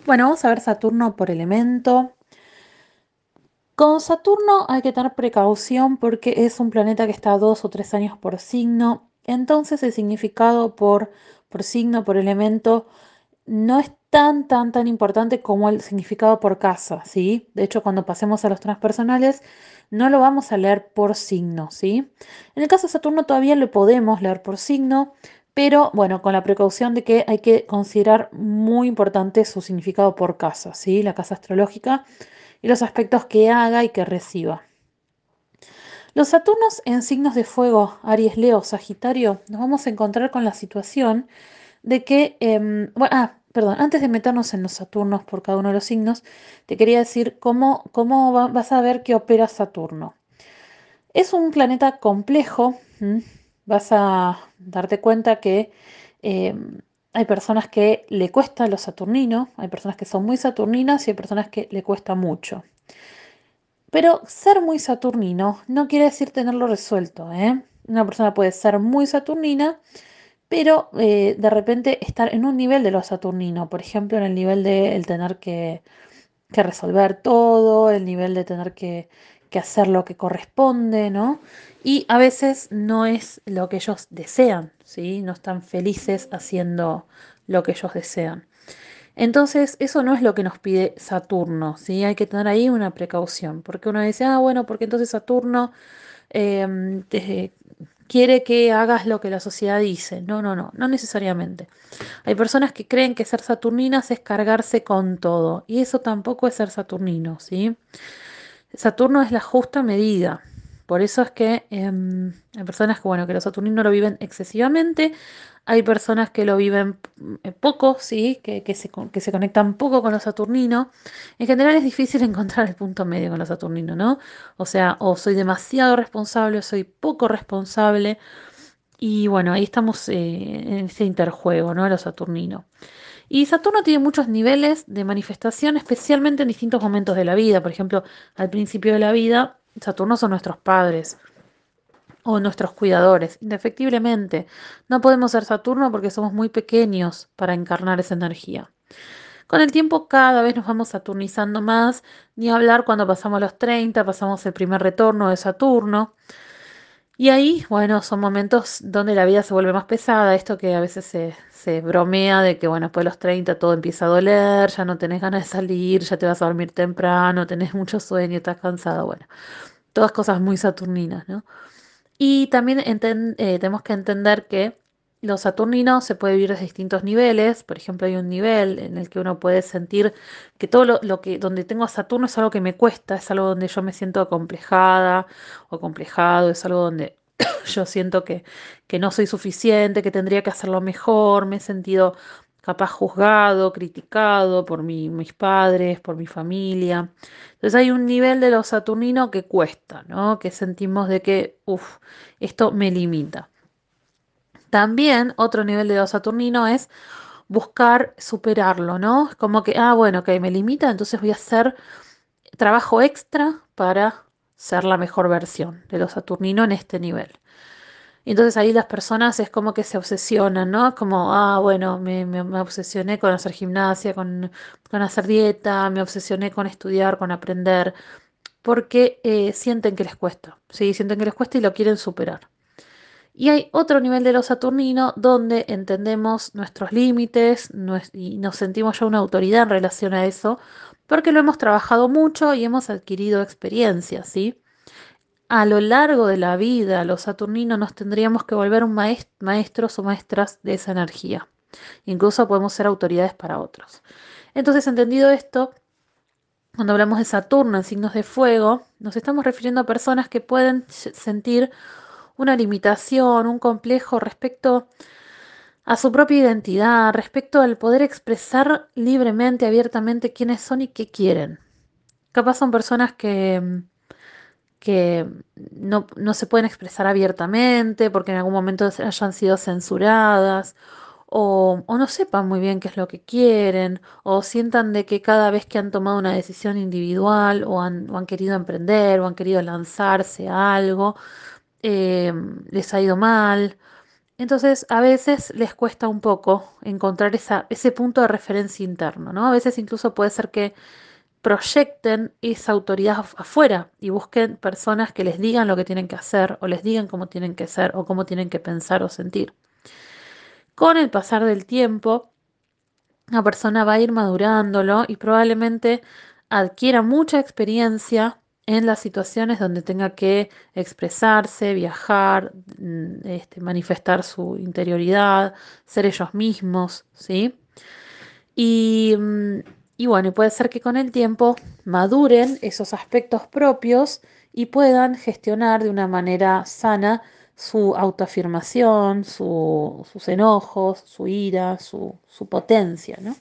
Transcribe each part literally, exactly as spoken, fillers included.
Bueno, vamos a ver Saturno por elemento. Con Saturno hay que tener precaución porque es un planeta que está dos o tres años por signo. Entonces el significado por, por signo, por elemento, no es tan, tan, tan importante como el significado por casa, ¿sí? De hecho, cuando pasemos a los transpersonales, no lo vamos a leer por signo, ¿sí? En el caso de Saturno todavía lo podemos leer por signo, pero bueno, con la precaución de que hay que considerar muy importante su significado por casa, ¿sí? La casa astrológica y los aspectos que haga y que reciba. Los Saturnos en signos de fuego, Aries, Leo, Sagitario, nos vamos a encontrar con la situación de que, em, bueno, ah, perdón, antes de meternos en los Saturnos por cada uno de los signos, te quería decir cómo, cómo va- vas a ver que opera Saturno. Es un planeta complejo, ¿m? Vas a darte cuenta que em, hay personas que le cuesta lo saturnino, hay personas que son muy saturninas y hay personas que le cuesta mucho. Pero ser muy saturnino no quiere decir tenerlo resuelto, ¿eh? Una persona puede ser muy saturnina, pero eh, de repente estar en un nivel de lo saturnino, por ejemplo, en el nivel de el tener que, que resolver todo, el nivel de tener que, que hacer lo que corresponde, ¿no? Y a veces no es lo que ellos desean, ¿sí? No están felices haciendo lo que ellos desean. Entonces, eso no es lo que nos pide Saturno, ¿sí? Hay que tener ahí una precaución, porque uno dice, ah, bueno, porque entonces Saturno em, te- quiere que hagas lo que la sociedad dice. No, no, no, no necesariamente. Hay personas que creen que ser saturninas es cargarse con todo, y eso tampoco es ser saturnino, ¿sí? Saturno es la justa medida. Por eso es que em, hay personas que, bueno, que los saturninos lo viven excesivamente, hay personas que lo viven eh, poco, ¿sí? Que, que se, con- que se conectan poco con los saturninos. En general es difícil encontrar el punto medio con los saturninos, ¿no? O sea, o soy demasiado responsable o soy poco responsable. Y bueno, ahí estamos eh, en ese interjuego, ¿no? Los saturninos. Y Saturno tiene muchos niveles de manifestación, especialmente en distintos momentos de la vida. Por ejemplo, al principio de la vida, Saturno son nuestros padres o nuestros cuidadores, indefectiblemente. No podemos ser Saturno porque somos muy pequeños para encarnar esa energía. Con el tiempo cada vez nos vamos saturnizando más, ni hablar cuando pasamos los treinta, pasamos el primer retorno de Saturno. Y ahí, bueno, son momentos donde la vida se vuelve más pesada, esto que a veces se, se bromea de que, bueno, después de los treinta todo empieza a doler, ya no tenés ganas de salir, ya te vas a dormir temprano, tenés mucho sueño, estás cansado, bueno, todas cosas muy saturninas, ¿no? Y también enten- eh, tenemos que entender que los saturninos se puede vivir desde distintos niveles. Por ejemplo, hay un nivel en el que uno puede sentir que todo lo, lo que donde tengo a Saturno es algo que me cuesta, es algo donde yo me siento acomplejada o acomplejado, es algo donde yo siento que, que no soy suficiente, que tendría que hacerlo mejor, me he sentido capaz juzgado, criticado por mi- mis padres, por mi familia. Entonces hay un nivel de lo saturnino que cuesta, ¿no? Que sentimos de que, uff, esto me limita. También otro nivel de lo saturnino es buscar superarlo, ¿no? Es como que, ah, bueno, ok, me limita, entonces voy a hacer trabajo extra para ser la mejor versión de lo saturnino en este nivel. Y entonces ahí las personas es como que se obsesionan, ¿no? Como, ah, bueno, me, me- me obsesioné con hacer gimnasia, con, con hacer dieta, me obsesioné con estudiar, con aprender, porque eh, sienten que les cuesta, ¿sí? Sienten que les cuesta y lo quieren superar. Y hay otro nivel de lo saturnino donde entendemos nuestros límites nues- y nos sentimos ya una autoridad en relación a eso, porque lo hemos trabajado mucho y hemos adquirido experiencia, ¿sí? A lo largo de la vida, los saturninos nos tendríamos que volver un maes- maestros o maestras de esa energía. Incluso podemos ser autoridades para otros. Entonces, entendido esto, cuando hablamos de Saturno en signos de fuego, nos estamos refiriendo a personas que pueden s- sentir una limitación, un complejo respecto a su propia identidad, respecto al poder expresar libremente, abiertamente quiénes son y qué quieren. Capaz son personas que mm, que no, no se pueden expresar abiertamente porque en algún momento se- hayan sido censuradas o, o no sepan muy bien qué es lo que quieren o sientan de que cada vez que han tomado una decisión individual o han, o han querido emprender o han querido lanzarse a algo, eh, les ha ido mal. Entonces, a veces les cuesta un poco encontrar esa, ese punto de referencia interno, ¿no? A veces incluso puede ser que proyecten esa autoridad af- afuera y busquen personas que les digan lo que tienen que hacer o les digan cómo tienen que ser o cómo tienen que pensar o sentir. Con el pasar del tiempo, la persona va a ir madurándolo y probablemente adquiera mucha experiencia en las situaciones donde tenga que expresarse, viajar, mm, este, manifestar su interioridad, ser ellos mismos, ¿sí? Y, mm, y bueno, y puede ser que con el tiempo maduren esos aspectos propios y puedan gestionar de una manera sana su autoafirmación, su- sus enojos, su ira, su, su potencia, ¿no?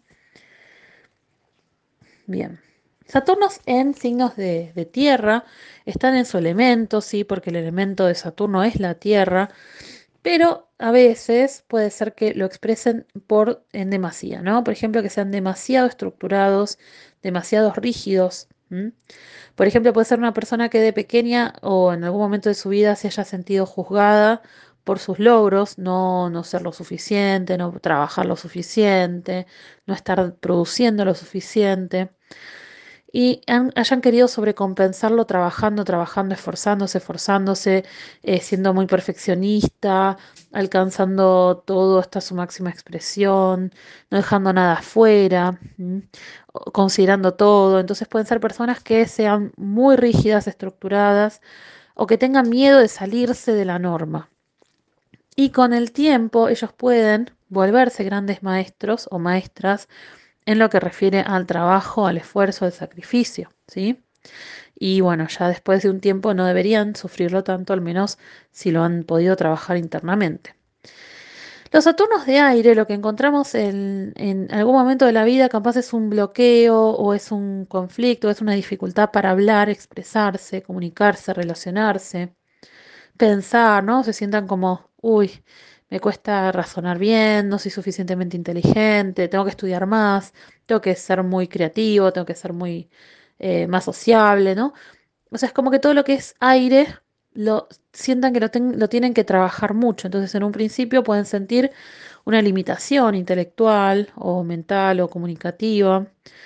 Bien. Saturnos en signos de, de tierra están en su elemento, sí, porque el elemento de Saturno es la tierra, pero a veces puede ser que lo expresen por en demasía, ¿no? Por ejemplo, que sean demasiado estructurados, demasiado rígidos. ¿M? Por ejemplo, puede ser una persona que de pequeña o en algún momento de su vida se haya sentido juzgada por sus logros, no, no ser lo suficiente, no trabajar lo suficiente, no estar produciendo lo suficiente y han- hayan querido sobrecompensarlo trabajando, trabajando, esforzándose, esforzándose, eh, siendo muy perfeccionista, alcanzando todo hasta su máxima expresión, no dejando nada afuera, ¿m? O considerando todo. Entonces pueden ser personas que sean muy rígidas, estructuradas o que tengan miedo de salirse de la norma. Y con el tiempo ellos pueden volverse grandes maestros o maestras en lo que refiere al trabajo, al esfuerzo, al sacrificio, ¿sí? Y bueno, ya después de un tiempo no deberían sufrirlo tanto, al menos si lo han podido trabajar internamente. Los Saturnos de aire, lo que encontramos en, en algún momento de la vida, capaz es un bloqueo o es un conflicto, es una dificultad para hablar, expresarse, comunicarse, relacionarse, pensar, ¿no? Se sientan como, uy, me cuesta razonar bien, no soy suficientemente inteligente, tengo que estudiar más, tengo que ser muy creativo, tengo que ser muy eh, más sociable, ¿no? O sea, es como que todo lo que es aire lo sientan que lo, ten- lo tienen que trabajar mucho. Entonces, en un principio pueden sentir una limitación intelectual o mental o comunicativa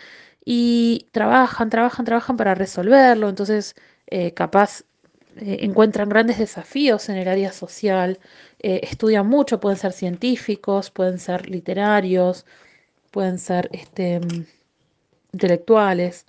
y trabajan, trabajan, trabajan para resolverlo. Entonces, eh, capaz eh, encuentran grandes desafíos en el área social, eh, estudian mucho, pueden ser científicos, pueden ser literarios, pueden ser este, mm, intelectuales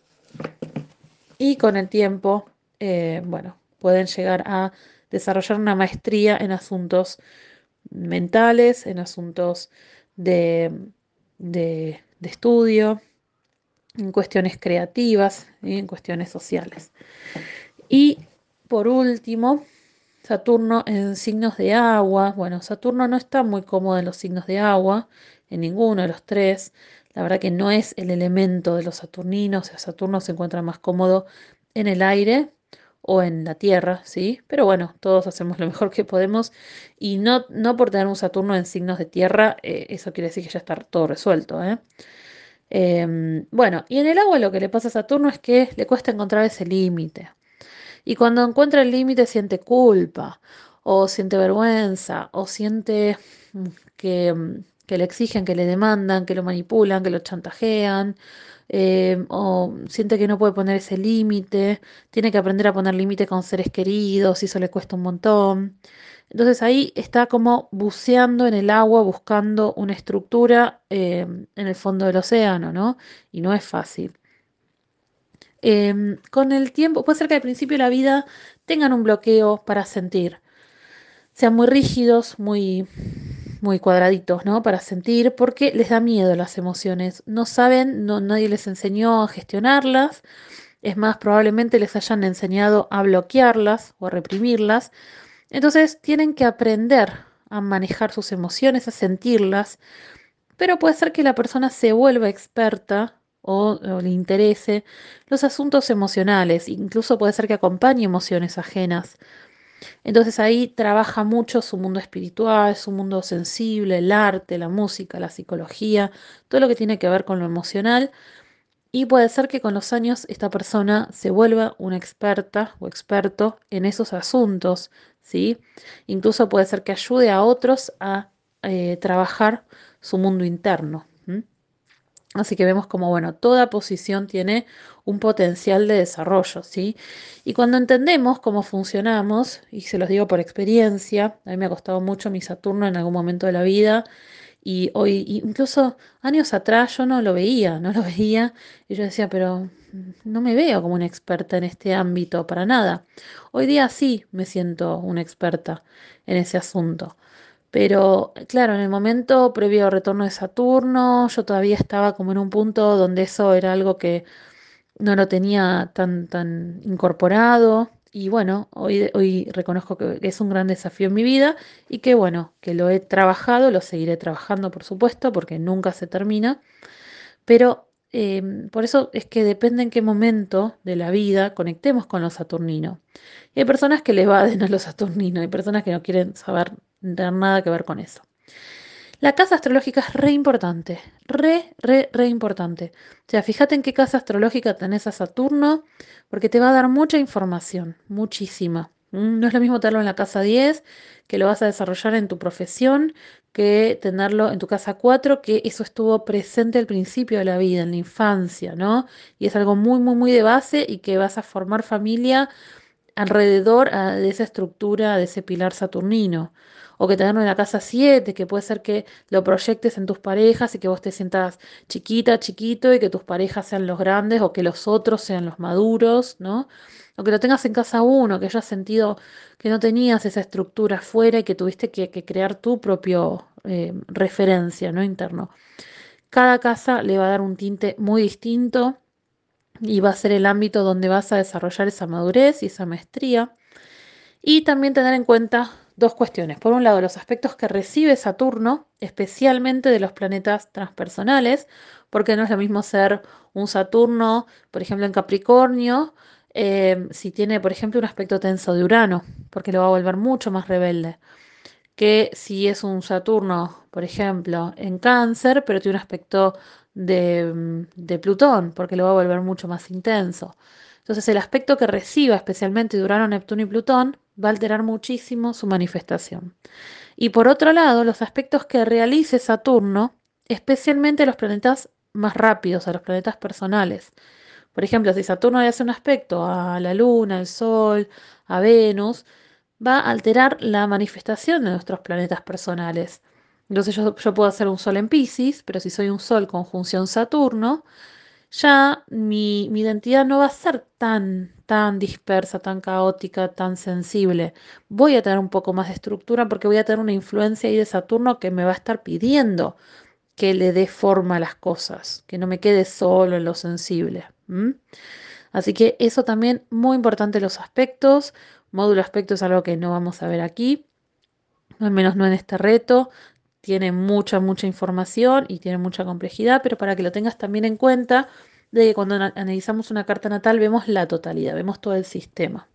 y con el tiempo, eh, bueno, pueden llegar a desarrollar una maestría en asuntos mentales, en asuntos de, de- de estudio, en cuestiones creativas y en cuestiones sociales. Y por último, Saturno en signos de agua. Bueno, Saturno no está muy cómodo en los signos de agua, en ninguno de los tres. La verdad que no es el elemento de los saturninos. O sea, Saturno se encuentra más cómodo en el aire o en la tierra, ¿sí? Pero bueno, todos hacemos lo mejor que podemos y no, no por tener un Saturno en signos de tierra, eh, eso quiere decir que ya está todo resuelto, ¿eh? Em, bueno, y en el agua lo que le pasa a Saturno es que le cuesta encontrar ese límite. Y cuando encuentra el límite siente culpa, o siente vergüenza, o siente mm, que, mm, que le exigen, que le demandan, que lo manipulan, que lo chantajean, eh, o siente que no puede poner ese límite, tiene que aprender a poner límite con seres queridos, y eso le cuesta un montón. Entonces ahí está como buceando en el agua, buscando una estructura eh, en el fondo del océano, ¿no? Y no es fácil. Em, con el tiempo, puede ser que al principio de la vida tengan un bloqueo para sentir, sean muy rígidos, muy, muy cuadraditos, ¿no? Para sentir, porque les da miedo las emociones. No saben, no, nadie les enseñó a gestionarlas. Es más, probablemente les hayan enseñado a bloquearlas o a reprimirlas. Entonces tienen que aprender a manejar sus emociones, a sentirlas, pero puede ser que la persona se vuelva experta o, o le interese los asuntos emocionales, incluso puede ser que acompañe emociones ajenas. Entonces ahí trabaja mucho su mundo espiritual, su mundo sensible, el arte, la música, la psicología, todo lo que tiene que ver con lo emocional Y puede ser que con los años esta persona se vuelva una experta o experto en esos asuntos, ¿sí? Incluso puede ser que ayude a otros a eh, trabajar su mundo interno. ¿M? Así que vemos como, bueno, toda posición tiene un potencial de desarrollo, ¿sí? Y cuando entendemos cómo funcionamos, y se los digo por experiencia, a mí me ha costado mucho mi Saturno en algún momento de la vida, y hoy, incluso años atrás, yo no lo veía, no lo veía, y yo decía, pero no me veo como una experta en este ámbito, para nada. Hoy día sí me siento una experta en ese asunto. Pero claro, en el momento previo al retorno de Saturno, yo todavía estaba como en un punto donde eso era algo que no lo tenía tan, tan incorporado. Y bueno, hoy, hoy reconozco que es un gran desafío en mi vida y que bueno, que lo he trabajado, lo seguiré trabajando, por supuesto, porque nunca se termina. Pero em, por eso es que depende en qué momento de la vida conectemos con lo saturnino. Y hay personas que le evaden a lo saturnino, hay personas que no quieren saber, tener nada que ver con eso. La casa astrológica es re importante, re, re, re importante. O sea, fíjate en qué casa astrológica tenés a Saturno, porque te va a dar mucha información, muchísima. Mm, No es lo mismo tenerlo en la casa diez, que lo vas a desarrollar en tu profesión, que tenerlo en tu casa cuatro, que eso estuvo presente al principio de la vida, en la infancia, ¿no? Y es algo muy, muy, muy de base y que vas a formar familia alrededor ah, de esa estructura, de ese pilar saturnino. O que tenerlo en la casa siete, que puede ser que lo proyectes en tus parejas y que vos te sientas chiquita, chiquito y que tus parejas sean los grandes o que los otros sean los maduros, ¿no? O que lo tengas en casa uno, que hayas sentido que no tenías esa estructura afuera y que tuviste que, que crear tu propio eh, referencia, ¿no? Interno. Cada casa le va a dar un tinte muy distinto y va a ser el ámbito donde vas a desarrollar esa madurez y esa maestría. Y también tener en cuenta dos cuestiones. Por un lado, los aspectos que recibe Saturno, especialmente de los planetas transpersonales, porque no es lo mismo ser un Saturno, por ejemplo, en Capricornio, eh, si tiene, por ejemplo, un aspecto tenso de Urano, porque lo va a volver mucho más rebelde que si es un Saturno, por ejemplo, en Cáncer, pero tiene un aspecto de, mm, de Plutón, porque lo va a volver mucho más intenso. Entonces, el aspecto que reciba, especialmente de Urano, Neptuno y Plutón, va a alterar muchísimo su manifestación. Y por otro lado, los aspectos que realice Saturno, especialmente los planetas más rápidos, a los planetas personales. Por ejemplo, si Saturno le hace un aspecto a la Luna, al Sol, a Venus, va a alterar la manifestación de nuestros planetas personales. Entonces yo, yo puedo hacer un Sol en Piscis, pero si soy un Sol conjunción Saturno, ya mi, mi identidad no va a ser tan, tan dispersa, tan caótica, tan sensible. Voy a tener un poco más de estructura porque voy a tener una influencia ahí de Saturno que me va a estar pidiendo que le dé forma a las cosas, que no me quede solo en lo sensible. ¿m? Así que eso también muy importante los aspectos. Módulo aspecto es algo que no vamos a ver aquí, al menos no en este reto. Tiene mucha, mucha información y tiene mucha complejidad, pero para que lo tengas también en cuenta de que cuando ana- analizamos una carta natal vemos la totalidad, vemos todo el sistema.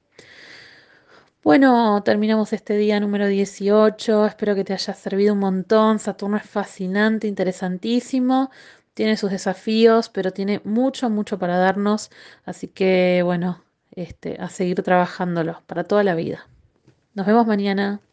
Bueno, terminamos este día número dieciocho. Espero que te haya servido un montón. Saturno es fascinante, interesantísimo. Tiene sus desafíos, pero tiene mucho, mucho para darnos. Así que, bueno, este, a seguir trabajándolo para toda la vida. Nos vemos mañana.